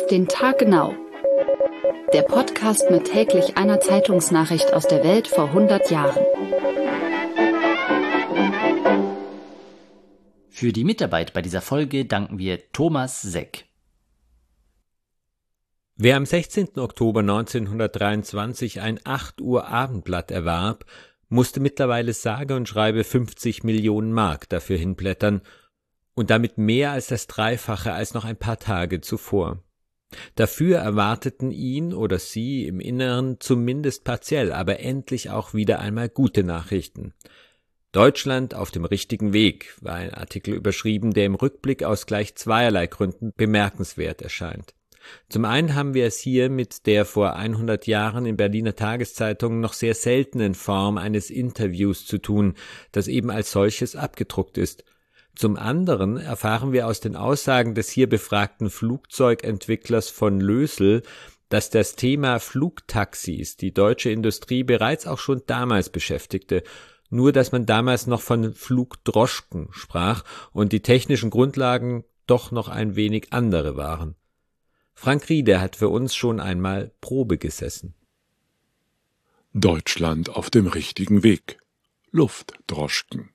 den Tag genau. Der Podcast mit täglich einer Zeitungsnachricht aus der Welt vor 100 Jahren. Für die Mitarbeit bei dieser Folge danken wir Thomas Seck. Wer am 16. Oktober 1923 ein 8 Uhr Abendblatt erwarb, musste mittlerweile sage und schreibe 50 Millionen Mark dafür hinblättern und damit mehr als das Dreifache als noch ein paar Tage zuvor. Dafür erwarteten ihn oder sie im Inneren zumindest partiell, aber endlich auch wieder einmal gute Nachrichten. Deutschland auf dem richtigen Weg, war ein Artikel überschrieben, der im Rückblick aus gleich zweierlei Gründen bemerkenswert erscheint. Zum einen haben wir es hier mit der vor 100 Jahren in Berliner Tageszeitungen noch sehr seltenen Form eines Interviews zu tun, das eben als solches abgedruckt ist. Zum anderen erfahren wir aus den Aussagen des hier befragten Flugzeugentwicklers von Lößel, dass das Thema Flugtaxis die deutsche Industrie bereits auch schon damals beschäftigte, nur dass man damals noch von Flugdroschken sprach und die technischen Grundlagen doch noch ein wenig andere waren. Frank Rieder hat für uns schon einmal Probe gesessen. Deutschland auf dem richtigen Weg. Luftdroschken.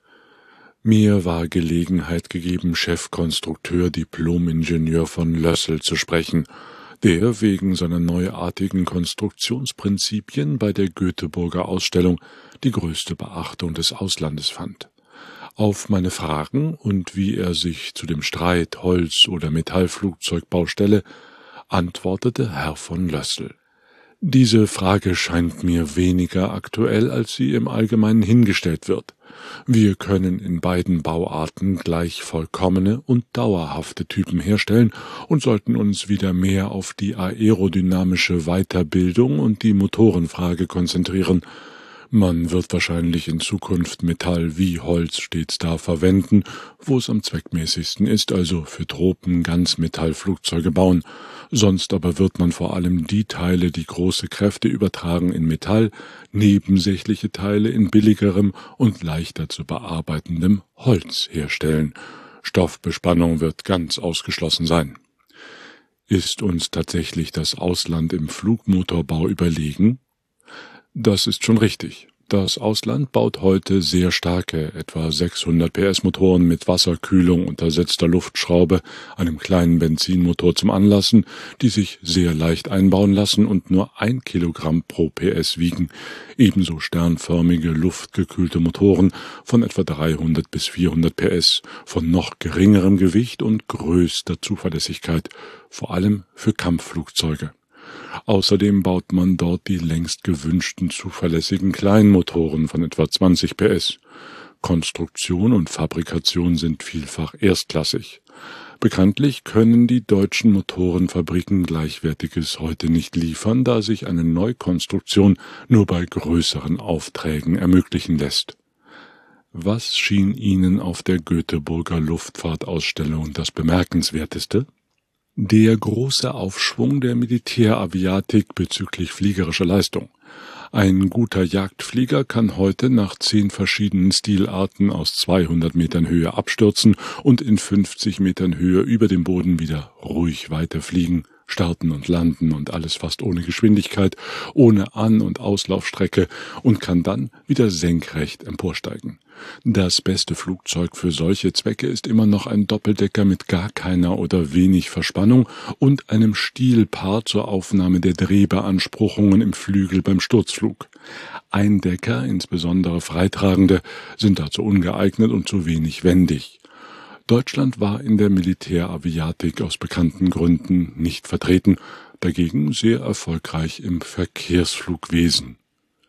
Mir war Gelegenheit gegeben, Chefkonstrukteur, Diplom-Ingenieur von Lößel zu sprechen, der wegen seiner neuartigen Konstruktionsprinzipien bei der Göteborger Ausstellung die größte Beachtung des Auslandes fand. Auf meine Fragen und wie er sich zu dem Streit Holz- oder Metallflugzeugbau stelle, antwortete Herr von Lößel. Diese Frage scheint mir weniger aktuell, als sie im Allgemeinen hingestellt wird. Wir können in beiden Bauarten gleich vollkommene und dauerhafte Typen herstellen und sollten uns wieder mehr auf die aerodynamische Weiterbildung und die Motorenfrage konzentrieren. Man wird wahrscheinlich in Zukunft Metall wie Holz stets da verwenden, wo es am zweckmäßigsten ist, also für Tropen-Ganzmetallflugzeuge bauen. Sonst aber wird man vor allem die Teile, die große Kräfte übertragen, in Metall, nebensächliche Teile in billigerem und leichter zu bearbeitendem Holz herstellen. Stoffbespannung wird ganz ausgeschlossen sein. Ist uns tatsächlich das Ausland im Flugmotorbau überlegen? Das ist schon richtig. Das Ausland baut heute sehr starke, etwa 600 PS Motoren mit Wasserkühlung, untersetzter Luftschraube, einem kleinen Benzinmotor zum Anlassen, die sich sehr leicht einbauen lassen und nur 1 Kilogramm pro PS wiegen. Ebenso sternförmige, luftgekühlte Motoren von etwa 300 bis 400 PS, von noch geringerem Gewicht und größter Zuverlässigkeit, vor allem für Kampfflugzeuge. Außerdem baut man dort die längst gewünschten zuverlässigen Kleinmotoren von etwa 20 PS. Konstruktion und Fabrikation sind vielfach erstklassig. Bekanntlich können die deutschen Motorenfabriken Gleichwertiges heute nicht liefern, da sich eine Neukonstruktion nur bei größeren Aufträgen ermöglichen lässt. Was schien Ihnen auf der Göteborger Luftfahrtausstellung das Bemerkenswerteste? Der große Aufschwung der Militäraviatik bezüglich fliegerischer Leistung. Ein guter Jagdflieger kann heute nach 10 verschiedenen Stilarten aus 200 Metern Höhe abstürzen und in 50 Metern Höhe über dem Boden wieder ruhig weiterfliegen, starten und landen und alles fast ohne Geschwindigkeit, ohne An- und Auslaufstrecke und kann dann wieder senkrecht emporsteigen. Das beste Flugzeug für solche Zwecke ist immer noch ein Doppeldecker mit gar keiner oder wenig Verspannung und einem Stielpaar zur Aufnahme der Drehbeanspruchungen im Flügel beim Sturzflug. Eindecker, insbesondere freitragende, sind dazu ungeeignet und zu wenig wendig. Deutschland war in der Militäraviatik aus bekannten Gründen nicht vertreten, dagegen sehr erfolgreich im Verkehrsflugwesen.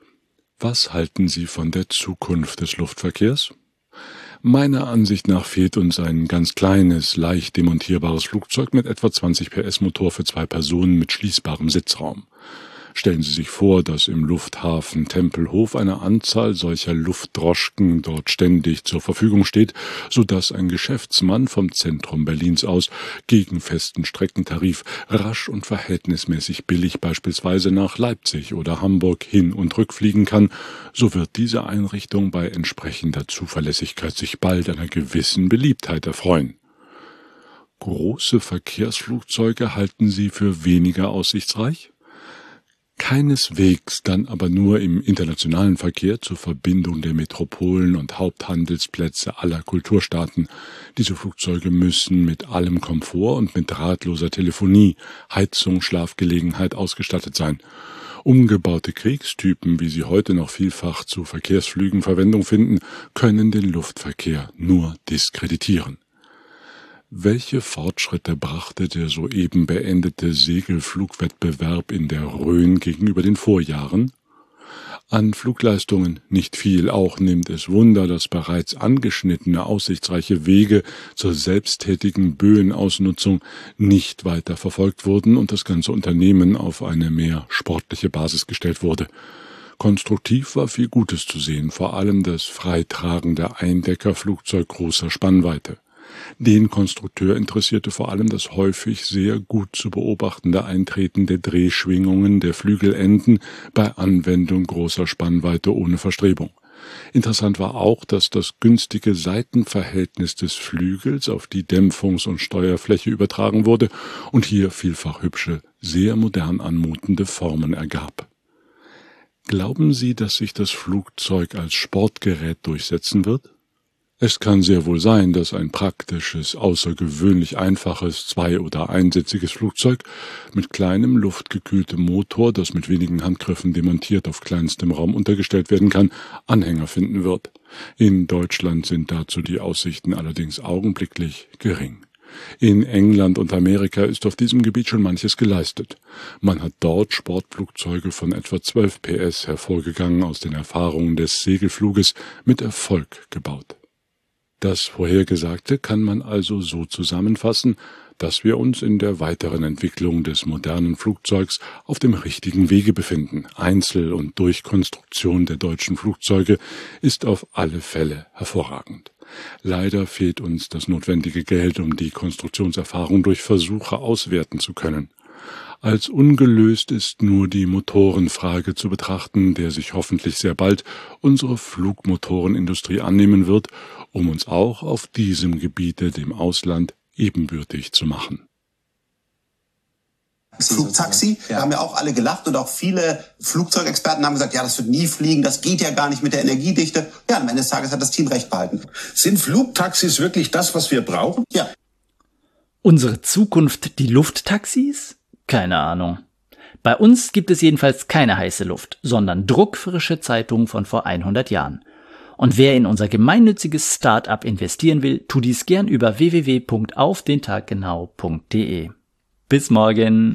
Was halten Sie von der Zukunft des Luftverkehrs? Meiner Ansicht nach fehlt uns ein ganz kleines, leicht demontierbares Flugzeug mit etwa 20 PS Motor für 2 Personen mit schließbarem Sitzraum. Stellen Sie sich vor, dass im Lufthafen Tempelhof eine Anzahl solcher Luftdroschken dort ständig zur Verfügung steht, sodass ein Geschäftsmann vom Zentrum Berlins aus gegen festen Streckentarif rasch und verhältnismäßig billig beispielsweise nach Leipzig oder Hamburg hin- und rückfliegen kann, so wird diese Einrichtung bei entsprechender Zuverlässigkeit sich bald einer gewissen Beliebtheit erfreuen. große Verkehrsflugzeuge halten Sie für weniger aussichtsreich? Keineswegs, dann aber nur im internationalen Verkehr zur Verbindung der Metropolen und Haupthandelsplätze aller Kulturstaaten. Diese Flugzeuge müssen mit allem Komfort und mit drahtloser Telefonie, Heizung, Schlafgelegenheit ausgestattet sein. Umgebaute Kriegstypen, wie sie heute noch vielfach zu Verkehrsflügen Verwendung finden, können den Luftverkehr nur diskreditieren. Welche Fortschritte brachte der soeben beendete Segelflugwettbewerb in der Rhön gegenüber den Vorjahren? An Flugleistungen nicht viel, auch nimmt es Wunder, dass bereits angeschnittene aussichtsreiche Wege zur selbsttätigen Böenausnutzung nicht weiter verfolgt wurden und das ganze Unternehmen auf eine mehr sportliche Basis gestellt wurde. Konstruktiv war viel Gutes zu sehen, vor allem das freitragende Eindeckerflugzeug großer Spannweite. Den Konstrukteur interessierte vor allem das häufig sehr gut zu beobachtende Eintreten der Drehschwingungen der Flügelenden bei Anwendung großer Spannweite ohne Verstrebung. Interessant war auch, dass das günstige Seitenverhältnis des Flügels auf die Dämpfungs- und Steuerfläche übertragen wurde und hier vielfach hübsche, sehr modern anmutende Formen ergab. Glauben Sie, dass sich das Flugzeug als Sportgerät durchsetzen wird? Es kann sehr wohl sein, dass ein praktisches, außergewöhnlich einfaches, zwei- oder einsitziges Flugzeug mit kleinem, luftgekühltem Motor, das mit wenigen Handgriffen demontiert auf kleinstem Raum untergestellt werden kann, Anhänger finden wird. In Deutschland sind dazu die Aussichten allerdings augenblicklich gering. In England und Amerika ist auf diesem Gebiet schon manches geleistet. Man hat dort Sportflugzeuge von etwa 12 PS hervorgegangen aus den Erfahrungen des Segelfluges mit Erfolg gebaut. Das Vorhergesagte kann man also so zusammenfassen, dass wir uns in der weiteren Entwicklung des modernen Flugzeugs auf dem richtigen Wege befinden. Einzel- und Durchkonstruktion der deutschen Flugzeuge ist auf alle Fälle hervorragend. Leider fehlt uns das notwendige Geld, um die Konstruktionserfahrung durch Versuche auswerten zu können. Als ungelöst ist nur die Motorenfrage zu betrachten, der sich hoffentlich sehr bald unsere Flugmotorenindustrie annehmen wird, um uns auch auf diesem Gebiete dem Ausland ebenbürtig zu machen. Flugtaxi, da haben ja auch alle gelacht und auch viele Flugzeugexperten haben gesagt, ja, das wird nie fliegen, das geht ja gar nicht mit der Energiedichte. Ja, am Ende des Tages hat das Team recht behalten. Sind Flugtaxis wirklich das, was wir brauchen? Ja. Unsere Zukunft die Lufttaxis? Keine Ahnung. Bei uns gibt es jedenfalls keine heiße Luft, sondern druckfrische Zeitungen von vor 100 Jahren. Und wer in unser gemeinnütziges Start-up investieren will, tut dies gern über www.aufdentaggenau.de. Bis morgen.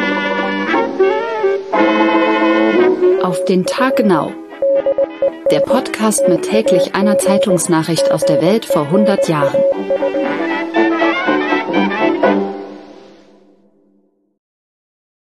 Auf den Tag genau. Der Podcast mit täglich einer Zeitungsnachricht aus der Welt vor 100 Jahren.